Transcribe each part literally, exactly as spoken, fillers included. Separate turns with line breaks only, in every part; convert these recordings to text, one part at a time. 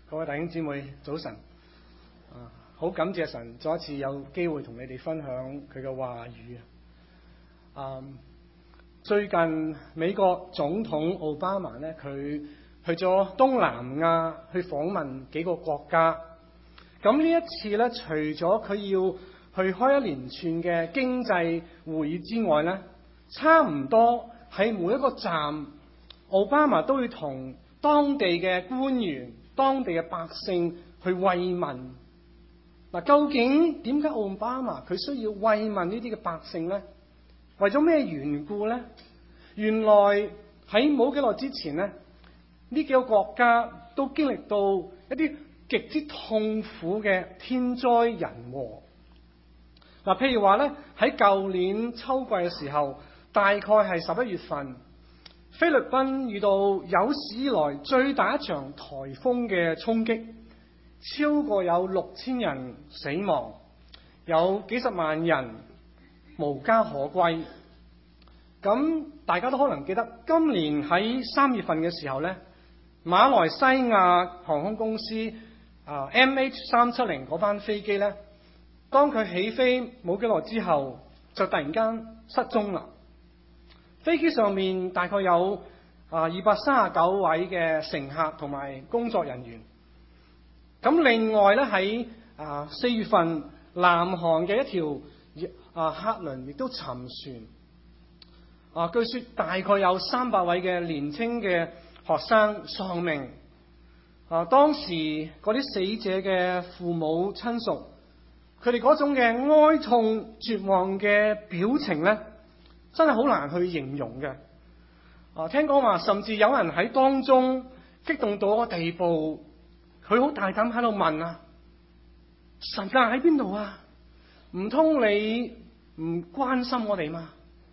各位弟兄姊妹，早晨！啊，好感謝神，再一次有機會同你哋分享佢嘅話語啊！最近美國總統奧巴馬咧，佢去咗東南亞去訪問幾個國家。咁呢一次咧，除咗佢要去開一連串嘅經濟會議之外咧，差唔多喺每一個站，奧巴馬都要同當地嘅官員、當地嘅百姓去慰問。嗱，究竟點解奧巴馬佢需要慰問呢啲嘅百姓呢？為咗咩緣故呢？原來喺冇幾耐之前呢，呢幾個國家都經歷到一啲極之痛苦嘅天災人禍。嗱，譬如話咧，喺舊年秋季嘅時候，大概係十一月份，菲律賓遇到有史以來最大一場颱風嘅衝擊，超過有六千人死亡，有幾十萬人無家可歸。咁大家都可能記得，今年喺三月份嘅時候咧，馬來西亞航空公司啊 M H 三七零嗰班飛機咧，當佢起飛冇幾耐之後，就突然間失蹤啦。飛機上面大概有啊二百三十九位嘅乘客同埋工作人員。咁另外咧，喺啊四月份，南韓嘅一條啊客輪亦都沉船。啊，據說大概有三百位嘅年輕嘅學生喪命。啊，當時嗰啲死者嘅父母親屬，佢哋嗰種嘅哀痛絕望嘅表情咧，真係好難去形容嘅。啊，聽講話甚至有人喺當中激動到一個地步，佢好大膽喺度問啊：神啊，喺邊度啊？唔通你唔關心我哋嗎？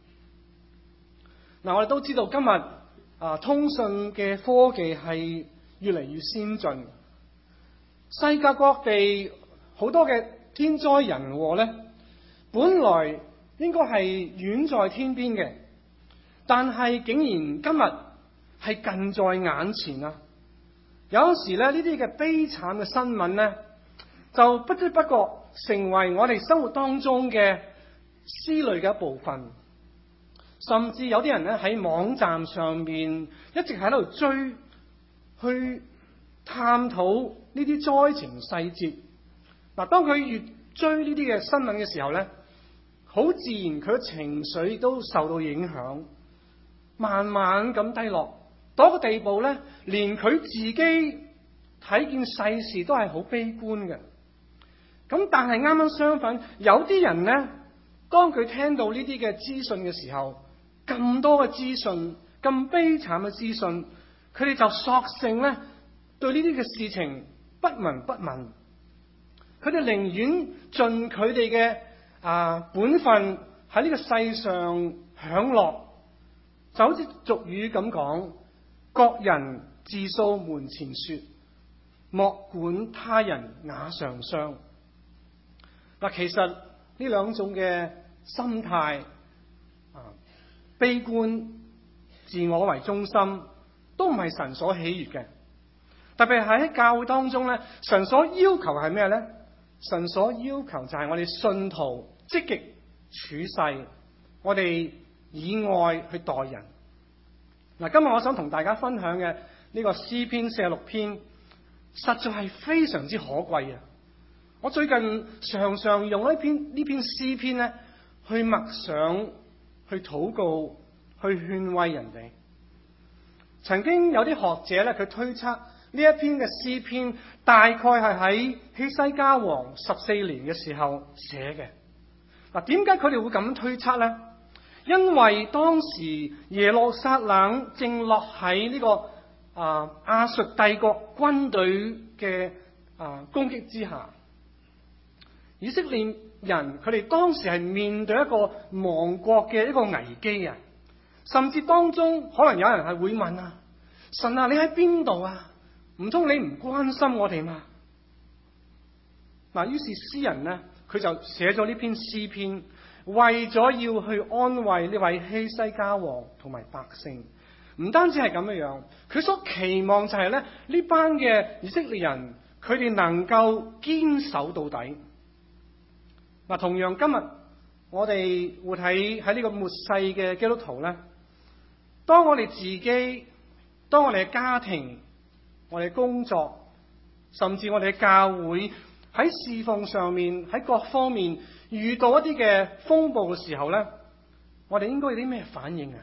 嗱，我哋都知道今日啊，通訊嘅科技係越嚟越先進，世界各地好多嘅天災人禍咧，本來應該係遠在天邊嘅，但係竟然今日係近在眼前啊！有陣時咧，呢啲嘅悲慘嘅新聞咧，就不知不覺成為我哋生活當中嘅思慮嘅一部分。甚至有啲人咧喺網站上面一直喺度追，去探討呢啲災情細節。嗱，當佢越追呢啲嘅新聞嘅時候咧，好自然佢嘅情緒都受到影響，慢慢咁低落，到一個地步咧，連佢自己睇見世事都係好悲觀嘅。咁但係啱啱相反，有啲人咧，當佢聽到呢啲嘅資訊嘅時候，咁多嘅資訊，咁悲慘嘅資訊，佢哋就索性咧對呢啲嘅事情不聞不問。佢哋寧願盡佢哋嘅啊本分喺呢個世上享樂，就好似俗語咁講：各人自掃門前雪，莫管他人瓦上霜。嗱，其實呢兩種嘅心態啊，悲觀、自我為中心，都唔係神所喜悅嘅。特別係喺教會當中咧，神所要求係咩咧？神所要求就係我哋信徒積極處世，我哋以愛去待人。嗱，今日我想同大家分享嘅呢個詩篇四十六篇，實在係非常之可貴啊！我最近常常用呢篇呢篇詩篇咧，去默想、去禱告、去勸慰人哋。曾經有啲學者咧，佢推測呢一篇嘅詩篇大概係喺希西家王十四年嘅時候寫嘅。嗱，點解佢哋會咁推測咧？因為當時耶路撒冷正落喺呢個啊亞述帝國軍隊嘅啊攻擊之下，以色列人佢哋當時係面對一個亡國嘅一個危機啊！甚至當中可能有人係會問啊：神啊，你喺邊度啊？唔通你唔關心我哋嘛？嗱，於是詩人呢，佢就寫咗呢篇詩篇，為咗要去安慰呢位希西家王同埋百姓， 唔單止係咁樣樣，佢所期望就係咧呢班嘅以色列人，佢哋能夠堅守到底。嗱，同樣今日我哋活喺喺呢個末世嘅基督徒咧，當我哋自己，當我哋嘅家庭、我哋工作，甚至我哋嘅教會喺侍奉上面，喺各方面遇到一啲嘅風暴嘅時候咧，我哋應該有啲咩反應啊？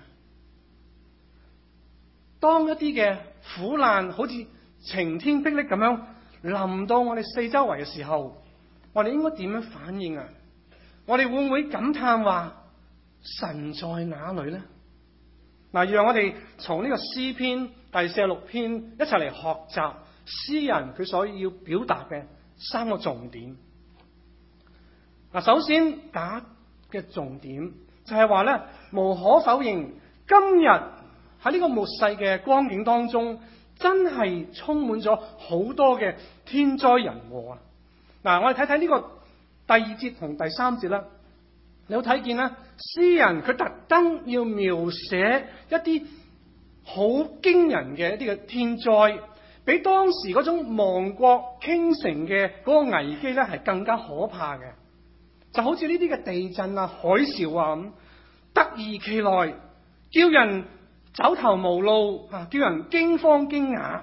當一啲嘅苦難好似晴天霹靂咁樣臨到我哋四周圍嘅時候，我哋應該點樣反應啊？我哋會唔會感嘆話神在哪裏呢？嗱，讓我哋從呢個詩篇第四十六篇一齊嚟學習詩人佢所要表達嘅三個重點。嗱，首先打嘅重點就係話咧，無可否認，今日喺呢個末世嘅光景當中，真係充滿咗好多嘅天災人禍啊！嗱，我哋睇睇呢個第二節同第三節啦，你有睇見啦？詩人佢特登要描寫一啲好驚人嘅一啲嘅天災，比當時嗰種亡國傾城嘅嗰個危機咧係更加可怕嘅。就好似呢啲嘅地震啊、海嘯啊咁，突如其來，叫人走投無路啊，叫人驚慌驚訝。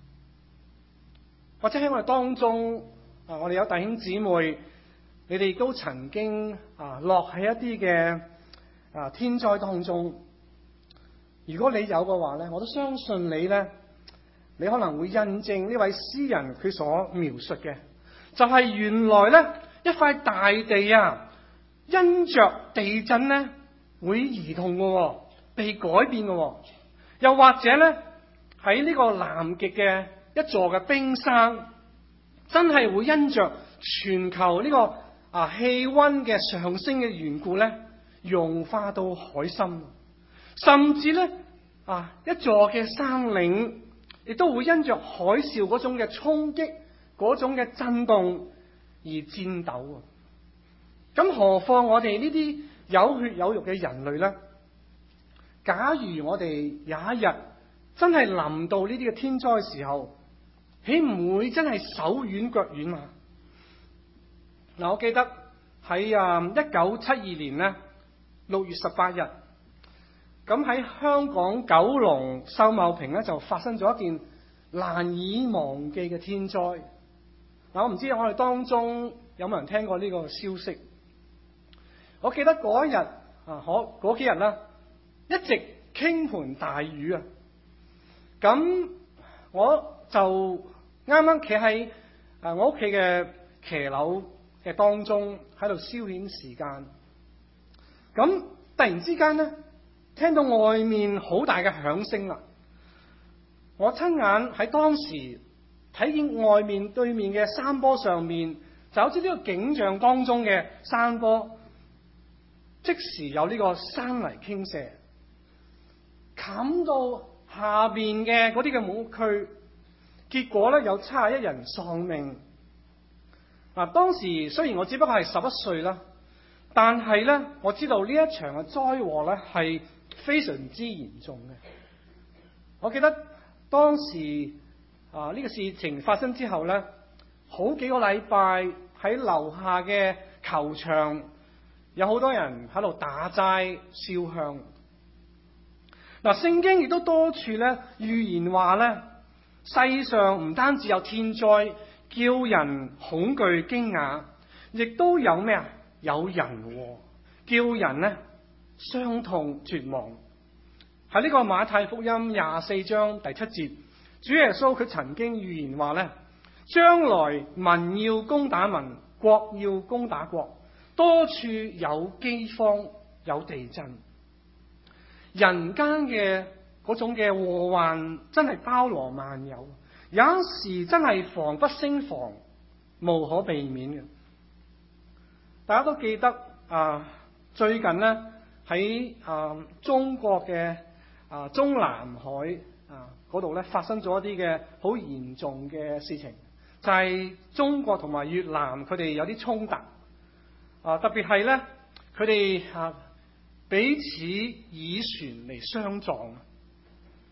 或者喺我哋當中啊，我哋有弟兄姊妹，你哋都曾經啊落喺一啲嘅啊天災當中。如果你有嘅話咧，我都相信你咧，你可能會印證呢位詩人佢所描述嘅，就係原來咧一塊大地啊，因着地震咧會移動嘅，被改變嘅。又或者咧喺呢個南極嘅一座嘅冰山，真係會因着全球呢個啊氣溫嘅上升嘅緣故咧，融化到海深。甚至咧啊一座嘅山嶺，亦都會因着海嘯嗰種嘅衝擊、嗰種嘅震動而顫抖啊！咁何況我哋呢啲有血有肉嘅人類咧？假如我哋有一日真係臨到呢啲嘅天災嘅時候，豈唔會真係手軟腳軟啊？嗱，我記得喺啊一九七二年咧六月十八日，咁喺香港九龍秀茂坪咧就發生咗一件難以忘記嘅天災。嗱，我唔知我哋當中有冇人聽過呢個消息？我記得嗰一日啊，嗰嗰幾日啦，一直傾盆大雨啊。咁我就啱啱企喺啊我屋企嘅騎樓嘅當中喺度消遣時間。咁突然之間咧，聽到外面好大嘅響聲啦。我親眼喺當時睇見外面對面嘅山坡上面，就好似呢個景象當中嘅山坡，即時有呢個山泥傾瀉，冚到下邊嘅嗰啲嘅墓區，結果咧有七十一人喪命。嗱，當時雖然我只不過係十一歲啦，但係咧我知道呢一場嘅災禍咧係非常之嚴重嘅。我記得當時啊呢個事情發生之後咧，好幾個禮拜喺樓下嘅球場有好多人喺度打齋燒香。嗱，聖經亦都多處咧預言話咧，世上唔單止有天災叫人恐懼驚訝，亦都有咩啊？有人禍叫人咧傷痛絕望。喺呢個馬太福音廿四章第七節，主耶穌佢曾經預言話咧，將來民要攻打民，國要攻打國，多處有饑荒，有地震。人間嘅嗰種嘅禍患真係包羅萬有，有時真係防不勝防，無可避免嘅。大家都記得啊，最近咧喺啊中國嘅啊中南海啊嗰度咧發生咗一啲嘅好嚴重嘅事情，就係、是、中國同埋越南佢哋有啲衝突啊，特別係咧佢哋啊彼此以船嚟相撞。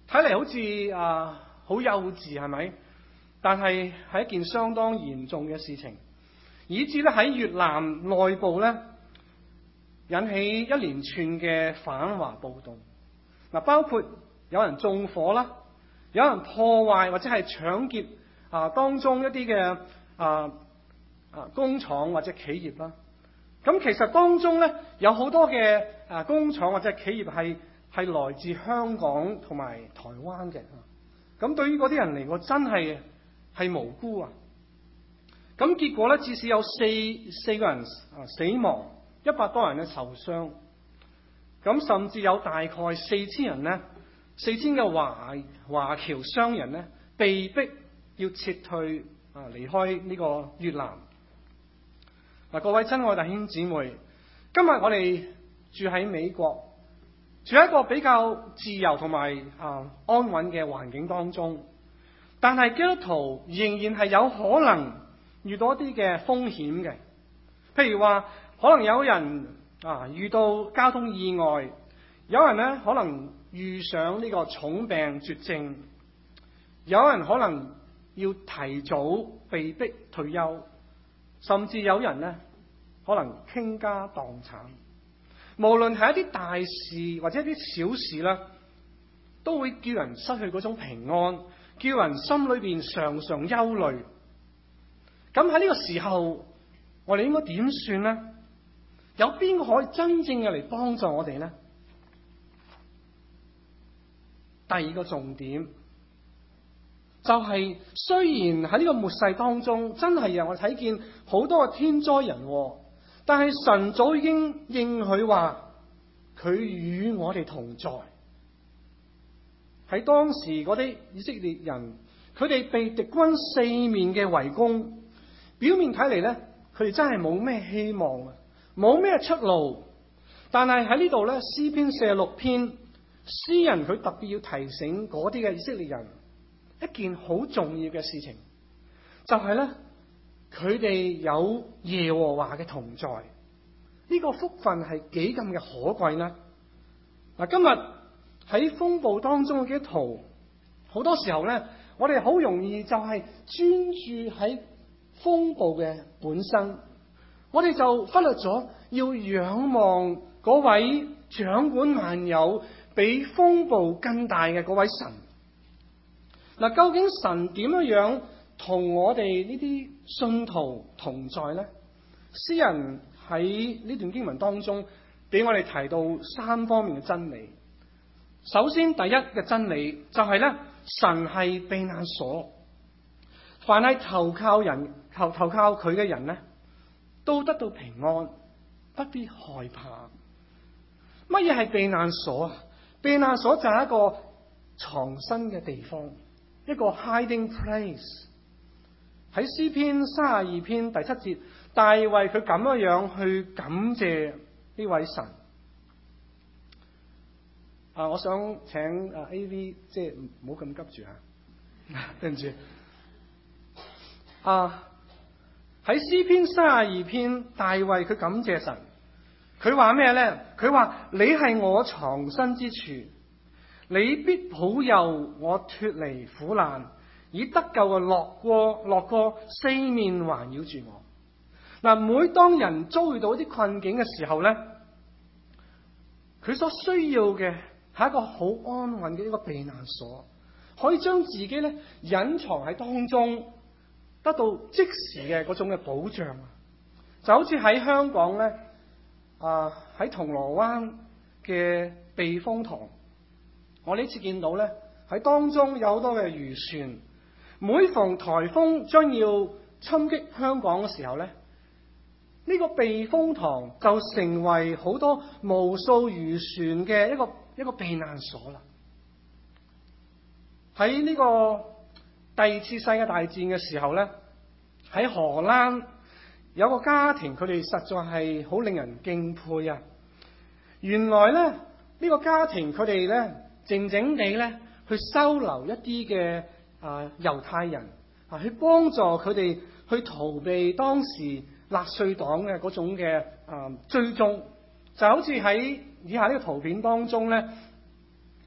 睇嚟好似啊好幼稚係咪？但係係一件相當嚴重嘅事情，以致咧喺越南內部咧引起一連串嘅反華暴動。嗱，包括有人縱火啦，有人破壞或者係搶劫啊當中一啲嘅啊啊工廠或者企業啦。咁其實當中咧有好多嘅啊工廠或者企業係係來自香港同埋台灣嘅。咁對於嗰啲人嚟講，真係係無辜啊！咁結果咧，至少有四四個人啊死亡，一百多人咧受傷。咁甚至有大概四千人咧，四千嘅華華僑商人咧，被逼要撤退啊，離開呢個越南。嗱，各位親愛弟兄姊妹，今日我哋住喺美國，住喺一個比較自由同埋啊安穩嘅環境當中，但係基督徒仍然係有可能遇到一啲嘅風險嘅。譬如話，可能有人啊遇到交通意外，有人咧可能遇上呢個重病絕症，有人可能要提早被逼退休，甚至有人咧可能傾家蕩產。無論係一啲大事或者一啲小事啦，都會叫人失去嗰種平安，叫人心裏邊常常憂慮。咁喺呢個時候，我哋應該點算呢？有邊個可以真正嘅嚟幫助我哋呢？第二個重點就係、是，雖然喺呢個末世當中，真係讓我睇見好多嘅天災人禍，但係神早已經應許話，佢與我哋同在。喺當時嗰啲以色列人，佢哋被敵軍四面嘅圍攻，表面睇嚟咧，佢哋真係冇咩希望啊，冇咩出路。但係喺呢度咧，詩篇四十六篇，詩人佢特別要提醒嗰啲嘅以色列人一件好重要嘅事情，就係咧，佢哋有耶和華嘅同在。呢個福分係幾咁嘅可貴呢？嗱，今日喺風暴當中嘅基督徒，好多時候咧，我哋好容易就係專注喺風暴嘅本身，我哋就忽略咗要仰望嗰位掌管萬有、比風暴更大嘅嗰位神。嗱，究竟神點樣樣同我哋呢啲信徒同在呢？詩人喺呢段經文當中，俾我哋提到三方面嘅真理。首先，第一嘅真理就係咧，神係避難所，凡係投靠人、投投靠佢嘅人咧，都得到平安，不必害怕。乜嘢係避難所啊？避難所就係一個藏身嘅地方，一個 hiding place。喺詩篇三十二篇第七節，大衛佢咁樣樣去感謝呢位神。啊，我想請啊 A V 即係唔好咁急住吓，對唔住。啊，喺詩篇三十二篇，大衛佢感謝神。佢話咩咧？佢話你係我藏身之處，你必保佑我脫離苦難，以得救嘅樂歌樂歌四面環繞住我。嗱，每當人遭遇到一啲困境嘅時候咧，佢所需要嘅係一個好安穩嘅一個避難所，可以將自己咧隱藏喺當中，得到即時嘅嗰種嘅保障。就好似喺香港咧，啊喺銅鑼灣嘅避風塘，我呢次見到咧喺當中有好多嘅漁船，每逢颱風將要侵擊香港嘅時候咧，呢個避風塘就成為好多無數漁船嘅一個一個避難所啦。喺呢個第二次世界大戰嘅時候咧，喺荷蘭有個家庭，佢哋實在係好令人敬佩啊！原來咧呢個家庭佢哋咧靜靜地咧去收留一啲嘅啊猶太人啊，去幫助佢哋去逃避當時納粹黨嘅嗰種嘅啊追蹤。就好似喺以下呢個圖片當中咧，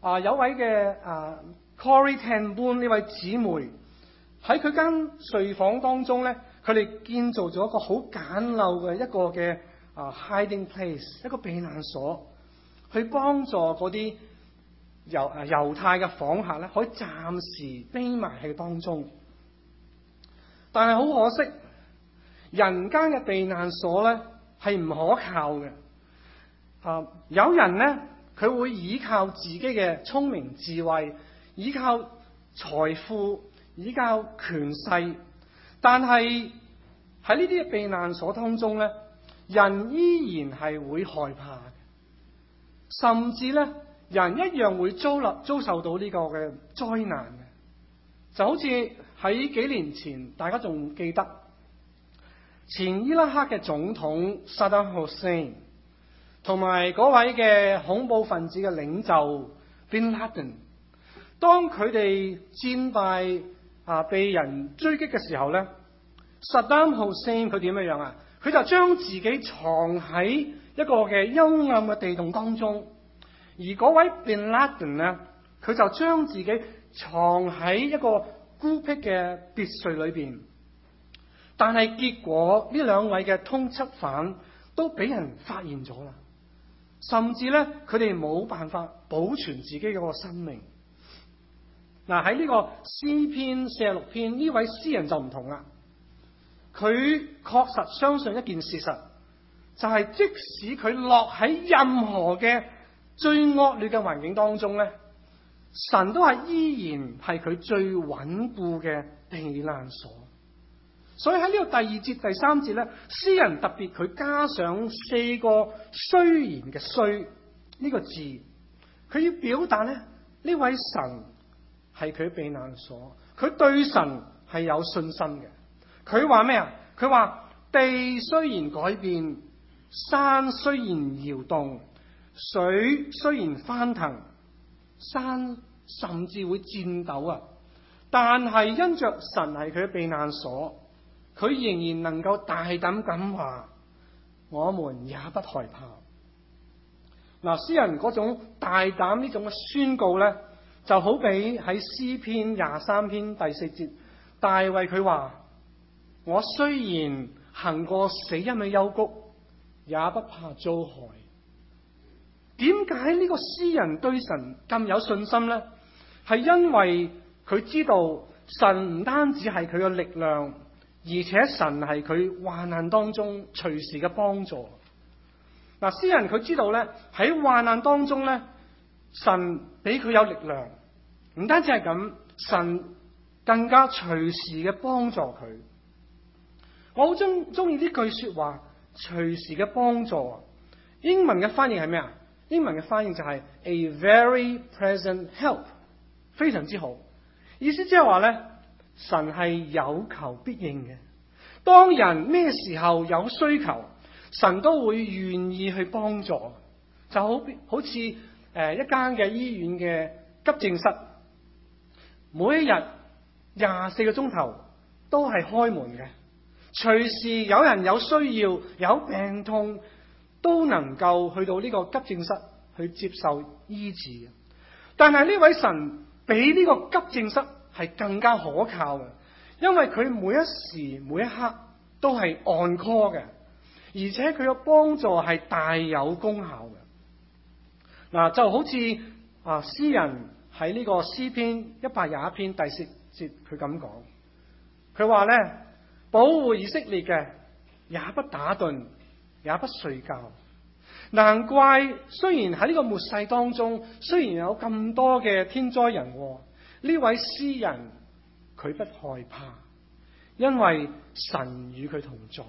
啊有位嘅啊 Corrie ten Boom 呢位姊妹喺佢間睡房當中咧，佢哋建造咗一個好簡陋嘅一個嘅啊 hiding place， 一個避難所，去幫助嗰啲猶啊猶太嘅訪客咧，可以暫時匿埋喺當中。但係好可惜，人間嘅避難所咧係唔可靠嘅。啊，有人咧佢會依靠自己嘅聰明智慧，依靠財富，依靠權勢，但係喺呢啲避難所當中咧，人依然係會害怕嘅，甚至咧人一樣會遭立遭受到呢個嘅災難嘅。就好似喺幾年前，大家仲記得前伊拉克嘅總統薩達姆侯賽因同埋嗰位嘅恐怖分子嘅領袖賓拉登，當佢哋戰敗啊被人追擊嘅時候咧，薩達姆侯賽因佢點樣樣啊？佢就將自己藏喺一個嘅幽暗嘅地洞當中，而嗰位賓拉登咧，佢就將自己藏喺一個孤僻嘅別墅裏邊。但係結果呢兩位嘅通緝犯都俾人發現咗啦。甚至咧，佢哋冇辦法保存自己嗰個生命。嗱，喺呢個詩篇四十六篇，呢位詩人就唔同啦。佢確實相信一件事實，就係、是、即使佢落喺任何嘅最惡劣嘅環境當中咧，神都係依然係佢最穩固嘅避難所。所以喺呢個第二節第三節咧，詩人特別佢加上四個雖然嘅雖呢個字，佢要表達咧呢位神係佢避難所，佢對神係有信心嘅。佢話咩啊？佢話地雖然改變，山雖然搖動，水雖然翻騰，山甚至會顫抖啊！但係因着神係佢嘅避難所，佢仍然能夠大膽咁話，我們也不害怕。嗱，詩人嗰種大膽呢種嘅宣告咧，就好比喺詩篇廿三篇第四節，大衛佢話：我雖然行過死蔭嘅幽谷，也不怕遭害。點解呢個詩人對神咁有信心咧？係因為佢知道神唔單止係佢嘅力量，而且神係佢患難當中隨時嘅幫助。嗱，詩人佢知道咧，喺患難當中咧，神俾佢有力量，唔單止係咁，神更加隨時嘅幫助佢。我好中中意呢句說話，隨時嘅幫助。英文嘅翻譯係咩啊？英文嘅翻譯就係 a very present help， 非常之好。意思即係話咧，神係有求必應嘅。當人咩時候有需求，神都會願意去幫助。就好好似誒一間嘅醫院嘅急症室，每一日廿四個鐘頭都係開門嘅，隨時有人有需要、有病痛，都能夠去到呢個急症室去接受醫治。但係呢位神比呢個急症室係更加可靠嘅，因為佢每一時每一刻都係 on call 嘅，而且佢嘅幫助係大有功效嘅。嗱，就好似啊詩人喺呢個詩篇一百廿一篇第四節佢咁講，佢話咧，保護以色列嘅也不打盹，也不睡覺。難怪雖然喺呢個末世當中，雖然有咁多嘅天災人禍，呢位詩人佢不害怕，因為神與佢同在。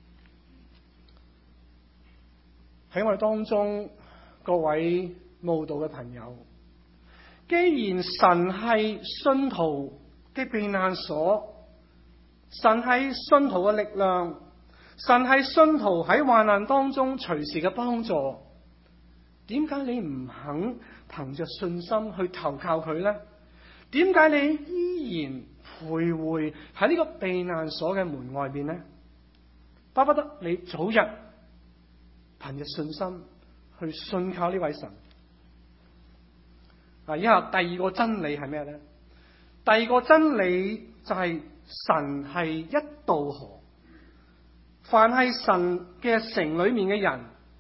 喺我哋當中，各位慕道嘅朋友，既然神係信徒嘅避難所，神係信徒嘅力量，神係信徒喺患難當中隨時嘅幫助，點解你唔肯憑着信心去投靠佢呢？點解你依然徘徊喺呢個避難所嘅門外邊呢？巴不得你早日憑着信心去信靠呢位神。 嗱，以下第二個真理係咩咧？第二個真理就係神係一道河，凡係神嘅城裏面嘅人，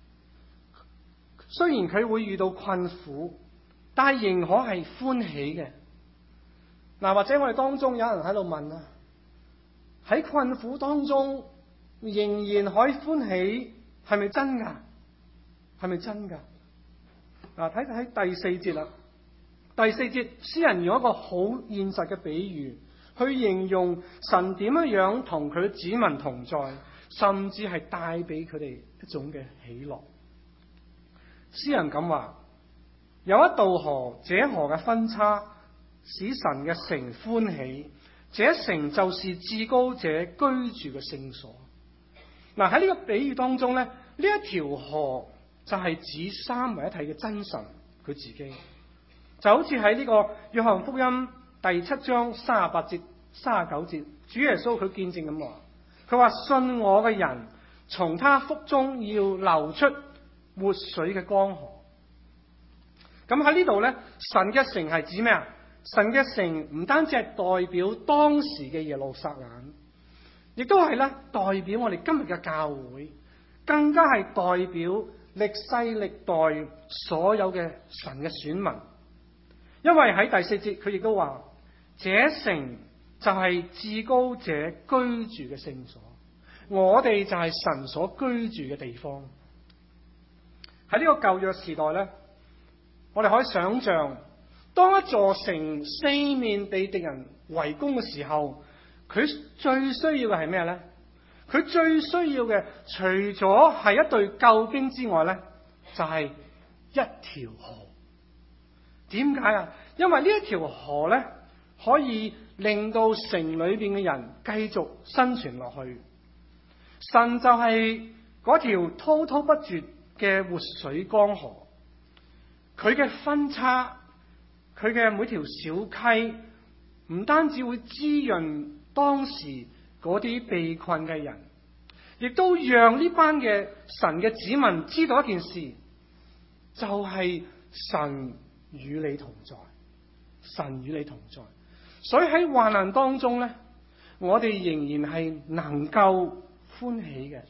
雖然佢會遇到困苦，但係仍可係歡喜嘅。嗱，或者我哋當中有人喺度問啊，喺困苦當中仍然可以歡喜，係咪真噶？係咪真噶？嗱，睇睇第四節啦。第四節，詩人用一個好現實嘅比喻去形容神點樣樣同佢子民同在，甚至係帶俾佢哋一種嘅喜樂。詩人咁話：有一道河，這河嘅分叉使神嘅城歡喜，這城就是至高者居住嘅聖所。嗱，喺呢個比喻當中咧，呢一條河就係指三位一體嘅真神佢自己。就好似喺呢個約翰福音第七章三十八節、三十九節，主耶穌佢見證咁話：佢話信我嘅人，從他腹中要流出活水嘅江河。咁喺呢度咧，神嘅城係指咩啊？神嘅城唔單止係代表當時嘅耶路撒冷，亦都係咧代表我哋今日嘅教會，更加係代表歷世歷代所有嘅神嘅選民。因為喺第四節佢亦都話，這城就係至高者居住嘅聖所，我哋就係神所居住嘅地方。喺呢個舊約時代咧，我哋可以想象，當一座城四面被敵人圍攻嘅時候，佢最需要嘅係咩咧？佢最需要嘅除咗係一隊救兵之外咧，就係一條河。點解啊？因為呢一條河咧，可以令到城裏邊嘅人繼續生存落去。神就係嗰條滔滔不絕嘅活水江河，佢嘅分叉，佢嘅每條小溪，唔單止會滋潤當時嗰啲被困嘅人，亦都讓呢班嘅神嘅子民知道一件事，就係神與你同在，神與你同在。所以喺患難當中咧，我哋仍然係能夠歡喜嘅。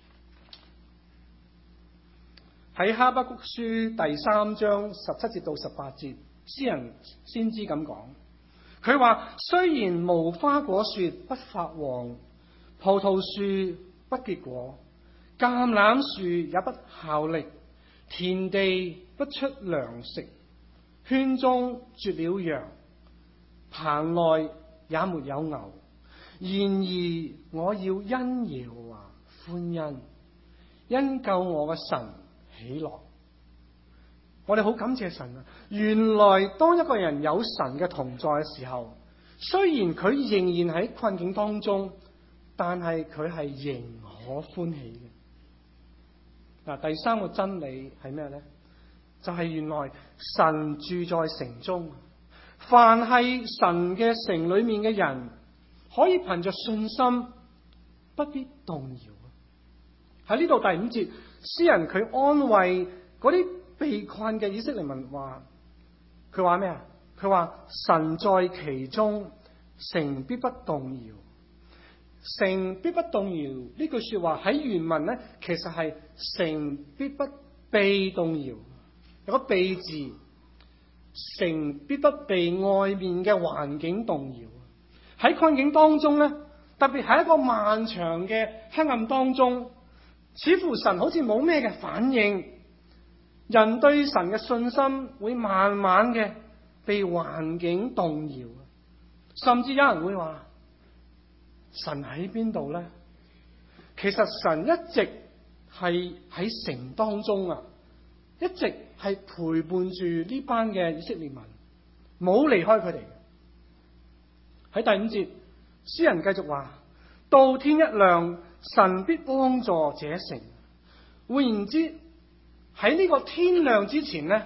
喺哈巴谷書第三章十七節到十八節，詩人先知咁講，佢話：雖然無花果樹不發黃，葡萄樹不結果，橄欖樹也不效力，田地不出糧食，圈中絕了羊，棚內也沒有牛。然而我要因耶和華歡欣，因救我嘅神喜樂。我哋好感謝神啊！原來當一個人有神嘅同在嘅時候，雖然佢仍然喺困境當中，但係佢係仍可歡喜嘅。嗱，第三個真理係咩咧？就係原來神住在城中，凡係神嘅城裏面嘅人，可以憑着信心，不必動搖。喺呢度第五節，詩人佢安慰嗰啲被困嘅以色列民話，佢話咩啊？佢話神在其中，城必不動搖。城必不動搖呢句說話喺原文咧，其實係城必不被動搖。有個被字，城必不被外面嘅環境動搖。喺困境當中咧，特別喺一個漫長嘅黑暗當中，似乎神好似冇咩嘅反應，人對神嘅信心會慢慢嘅被環境動搖，甚至有人會話神喺邊度咧？其實神一直係喺城當中啊，一直係陪伴住呢班嘅以色列民，冇離開佢哋。喺第五節，詩人繼續話：到天一亮，神必幫助這城。換言之，喺呢個天亮之前咧，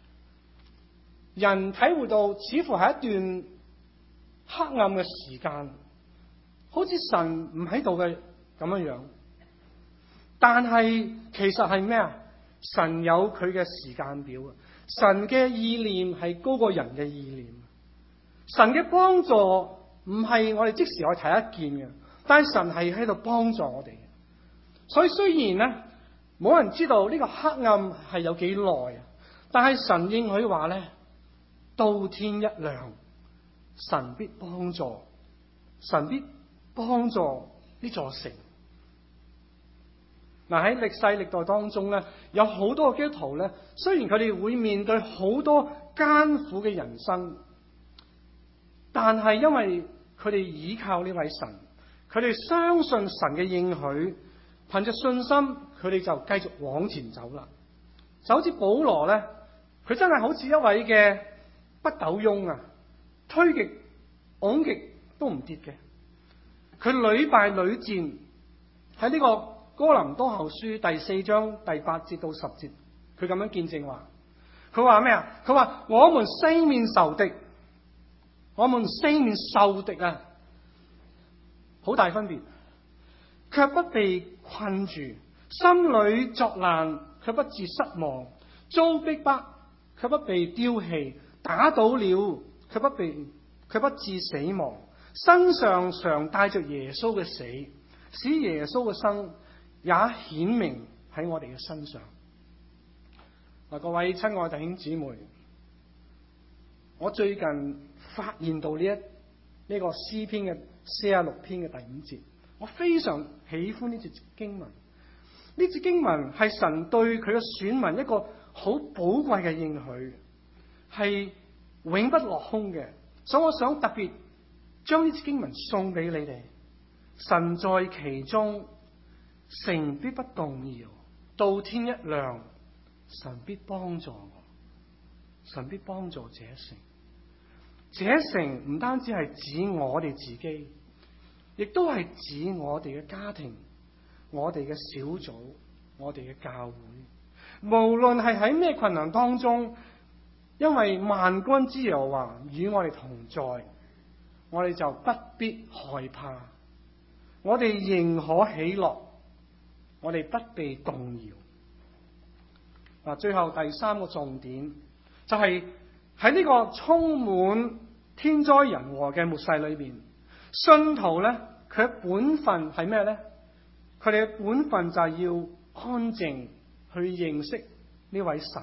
人體會到似乎係一段黑暗嘅時間，好似神唔喺度嘅咁樣樣。但係其實係咩啊？神有佢嘅時間表啊！ 神嘅意念係高過人嘅意念。神嘅幫助唔係我哋即時可以睇得見嘅，但係神係喺度幫助我哋。所以雖然咧冇人知道呢個黑暗係有幾耐，但係神應許話咧，到天一亮，神必幫助，神必幫助呢座城。嗱，喺歷世歷代當中咧，有好多嘅基督徒咧，雖然佢哋會面對好多艱苦嘅人生，但係因為佢哋倚靠呢位神，佢哋相信神嘅應許，憑着信心，佢哋就繼續往前走啦。就好似保羅咧，佢真係好似一位嘅北斗翁啊，推極往極都唔跌嘅。佢屢敗屢戰，喺呢個哥林多後書第四章第八節到十節，佢咁樣見證話，佢話咩啊？佢話我們四面受敵，我們四面受敵啊，好大分別，卻不被困住，心裏作難，卻不致失望，遭逼迫，卻不被丟棄，打倒了，卻不被，卻不致死亡，身上常帶着耶穌嘅死，使耶穌嘅生也顯明喺我哋嘅身上。嗱，各位親愛弟兄姊妹，我最近發現到呢一呢、這個詩篇嘅四十六篇嘅第五節，我非常喜歡呢節經文。呢節經文係神對佢嘅選民一個好寶貴嘅應許，係永不落空嘅。所以我想特別將呢節經文送俾你哋。神在其中，城必不動搖，到天一亮，神必幫助我，神必幫助這城。這城唔單止係指我哋自己，亦都係指我哋嘅家庭、我哋嘅小組、我哋嘅教會。無論係喺咩困難當中，因為萬軍之耶和華與我哋同在，我哋就不必害怕，我哋仍可喜樂，我哋不被動搖。嗱，最後第三個重點就係喺呢個充滿天災人禍嘅末世裏邊，信徒咧佢嘅本分係咩咧？佢哋嘅本分就係要安靜去認識呢位神。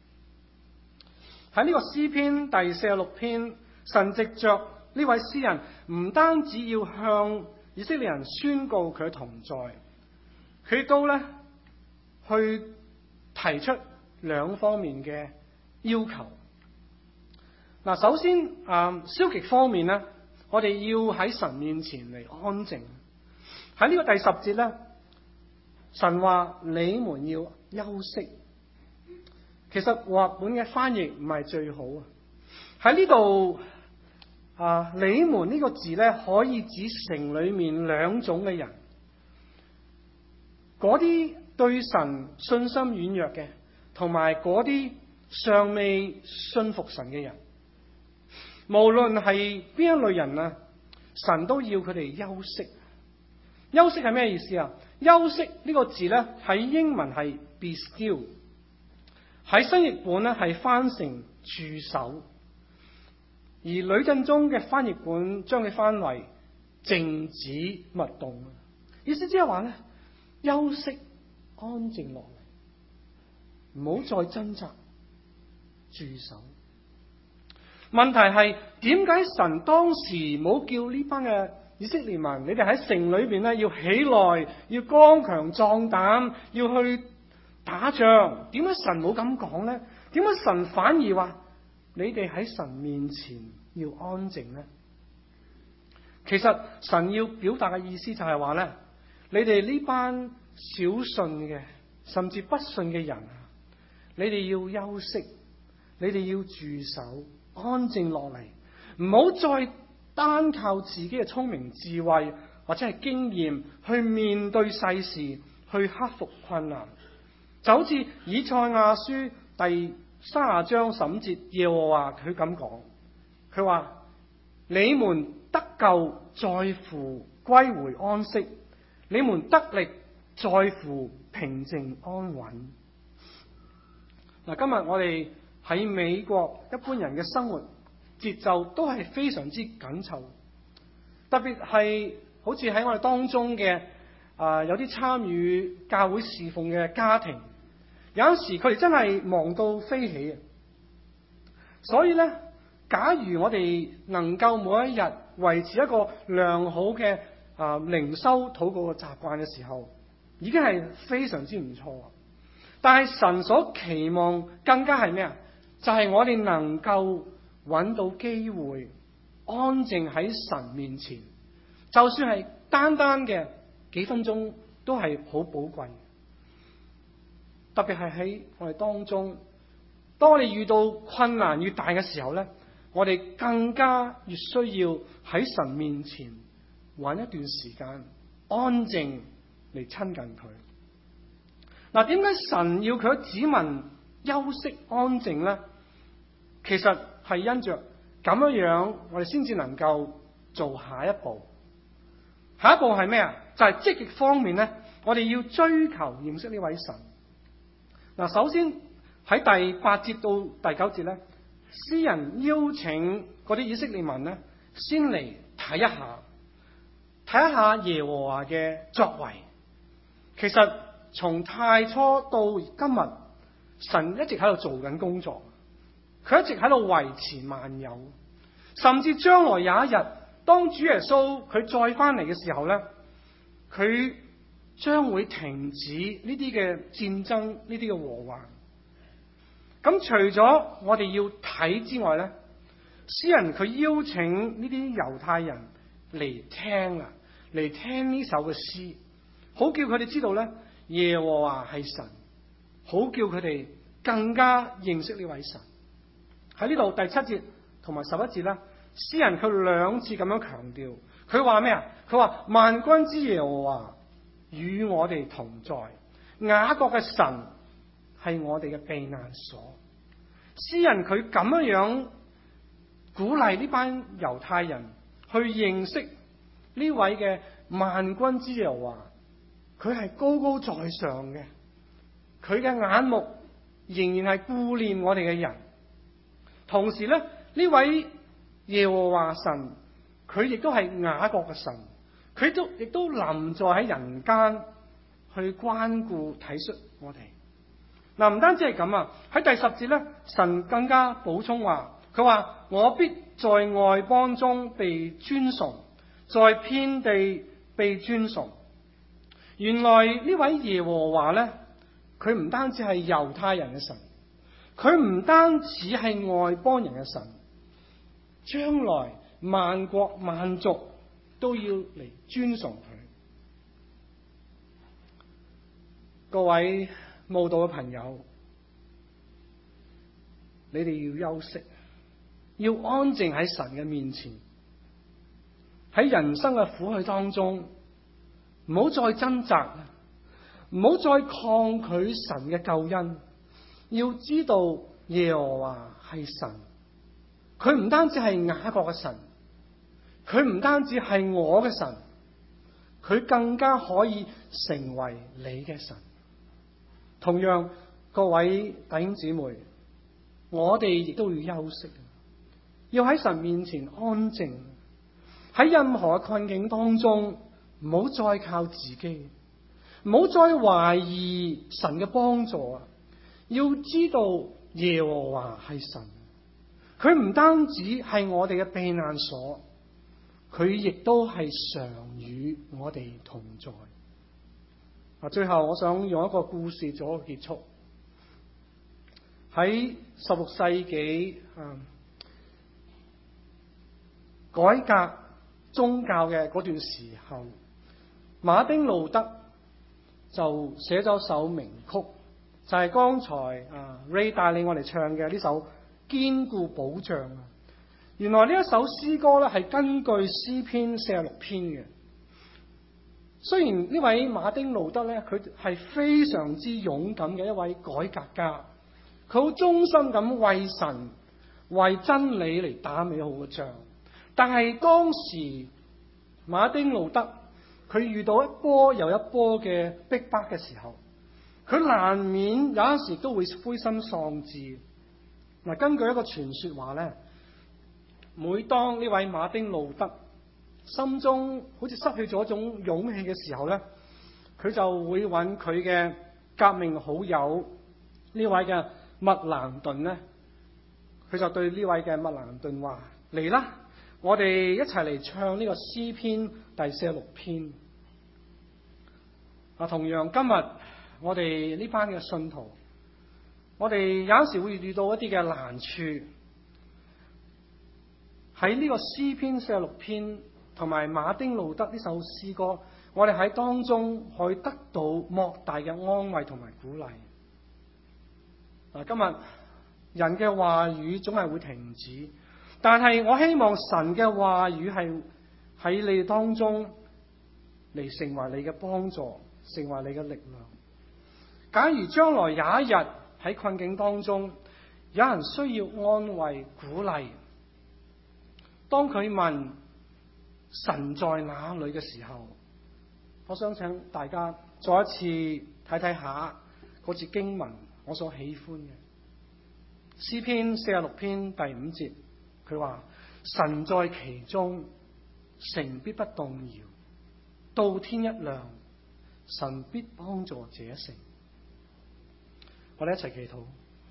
喺呢個詩篇第四十六篇，神藉着呢位詩人，唔單止要向以色列人宣告佢嘅同在，佢都咧去提出兩方面嘅要求。嗱，首先啊，消極方面咧，我哋要喺神面前嚟安靜。喺呢個第十節咧，神話你們要休息。其實和合本嘅翻譯唔係最好啊。喺呢度啊，你們呢個字咧，可以指城裏面兩種嘅人，嗰啲對神信心軟弱嘅，同埋嗰啲尚未信服神嘅人。無論係邊一類人啊，神都要佢哋休息。休息係咩意思啊？休息呢個字咧，喺英文係 be still， 喺新譯本咧係翻成駐守，而呂振中嘅翻譯本將佢翻為靜止勿動。意思即係話咧，休息安靜落嚟，唔好再掙扎，駐守。問題係點解神當時冇叫呢班嘅以色列民，你哋喺城裏邊咧要起來，要剛強壯膽，要去打仗？點解神冇咁講咧？點解神反而話你哋喺神面前要安靜咧？其實神要表達嘅意思就係話咧，你哋呢班小信嘅甚至不信嘅人啊，你哋要休息，你哋要駐守。安靜落嚟，唔好再單靠自己嘅聰明智慧或者係經驗去面對世事，去克服困難。就好似以賽亞書第三十章十五節，耶和華佢咁講，佢話你們得救在乎歸回安息，你們得力在乎平靜安穩。嗱，今日我哋喺美國一般人嘅生活節奏都係非常之緊湊，特別係好似喺我哋當中嘅啊、呃、有啲參與教會侍奉嘅家庭，有陣時佢哋真係忙到飛起啊！所以咧，假如我哋能夠每一日維持一個良好嘅啊靈修禱告嘅習慣嘅時候，已經係非常之唔錯。但係神所期望更加係咩啊？就係、是、我哋能夠揾到機會安靜喺神面前，就算係單單嘅幾分鐘都係好寶貴。特別係喺我哋當中，當我哋遇到困難越大嘅時候咧，我哋更加越需要喺神面前揾一段時間安靜嚟親近佢。嗱，點解神要佢子民休息安靜咧？其實係因着咁樣樣，我哋先至能夠做下一步。下一步係咩啊？就係積極方面咧，我哋要追求認識呢位神。嗱，首先喺第八節到第九節咧，詩人邀請嗰啲以色列民咧，先嚟睇一下，睇一下耶和華嘅作為。其實從太初到今日，神一直喺度做緊工作，佢一直喺度維持萬有，甚至將來有一日，當主耶穌佢再翻嚟嘅時候咧，佢將會停止呢啲嘅戰爭，呢啲嘅禍患。咁除咗我哋要睇之外咧，詩人佢邀請呢啲猶太人嚟聽啦，嚟聽呢首嘅詩，好叫佢哋知道咧，耶和華係神，好叫佢哋更加認識呢位神。喺呢度第七節同埋十一節咧，詩人佢兩次咁樣強調，佢話咩啊？佢話萬軍之耶和華與我哋同在，雅各嘅神係我哋嘅避難所。詩人佢咁樣樣鼓勵呢班猶太人去認識呢位嘅萬軍之耶和華，佢係高高在上嘅，佢嘅眼目仍然係顧念我哋嘅人。同時咧，呢位耶和華神，佢亦都係雅各嘅神，佢都亦都臨在喺人間去關顧體恤我哋。嗱，唔單止係咁啊，喺第十節咧，神更加補充話，佢話我必在外邦中被尊崇，在遍地被尊崇。原來呢位耶和華咧，佢唔單止係猶太人嘅神，佢唔單止係外邦人嘅神，將來萬國萬族都要嚟尊崇佢。各位慕道嘅朋友，你哋要休息，要安靜喺神嘅面前。喺人生嘅苦海當中，唔好再掙扎，唔好再抗拒神嘅救恩。要知道耶和華係神，佢唔單止係雅各嘅神，佢唔單止係我嘅神，佢更加可以成為你嘅神。同樣，各位弟兄姊妹，我哋亦都要休息，要喺神面前安靜。喺任何嘅困境當中，唔好再靠自己，唔好再懷疑神嘅幫助啊！要知道耶和華係神，佢唔單止係我哋嘅避難所，佢亦都係常與我哋同在。啊，最後我想用一個故事做一個結束。喺十六世紀啊，改革宗教嘅嗰段時候，馬丁路德就寫咗首名曲，就係剛才啊 Ray 帶領我哋唱嘅呢首堅固保障啊。原來呢一首詩歌咧係根據詩篇四十六篇嘅。雖然呢位馬丁路德咧，佢係非常之勇敢嘅一位改革家，佢好忠心咁為神、為真理嚟打美好嘅仗。但係當時馬丁路德佢遇到一波又一波嘅逼迫嘅時候，佢難免有陣時都會灰心喪志。 嗱，根據一個傳說話咧，每當呢位馬丁路德心中好似失去咗一種勇氣嘅時候咧，佢就會揾佢嘅革命好友呢位嘅麥蘭頓咧，佢就對呢位嘅麥蘭頓話：嚟啦，我哋一齊嚟唱呢個詩篇第四十六篇。啊，同樣今日我哋呢班嘅信徒，我哋有時會遇到一啲嘅難處，喺呢個詩篇四十六篇同埋馬丁路德呢首詩歌，我哋喺當中可以得到莫大嘅安慰同埋鼓勵。嗱，今日人嘅話語總係會停止，但係我希望神嘅話語係喺你哋當中嚟成為你嘅幫助，成為你嘅力量。假如將來有一日喺困境當中，有人需要安慰鼓勵，當佢問神在哪裏嘅時候，我想請大家再一次睇睇下嗰節經文，我所喜歡嘅詩篇四十六篇第五節，佢話：神在其中，城必不動搖，到天一亮，神必幫助這城。我哋一齊祈禱。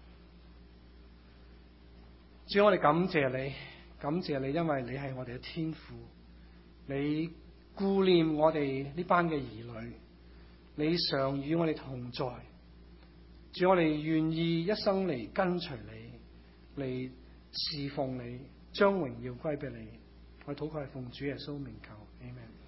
主，我哋感謝你，感謝你，因為你係我哋嘅天父，你顧念我哋呢班嘅兒女，你常與我哋同在。主，我哋願意一生嚟跟隨你，嚟侍奉你，將榮耀歸俾你。我禱告係奉主耶穌名求，阿們。